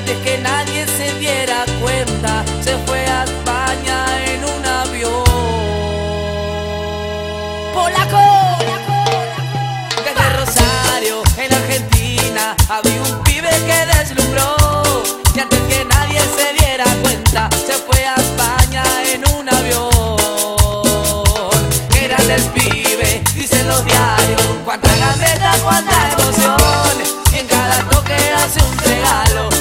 antes que nadie se diera cuenta, se fue a España en un avión. ¡Polaco! Desde Rosario, en Argentina, había un pibe que deslumbró, y antes que nadie se diera cuenta, se fue a España en un avión. Qué grande el pibe, dicen los diarios, cuánta gambeta, cuánta emoción, y en cada toque hace un regalo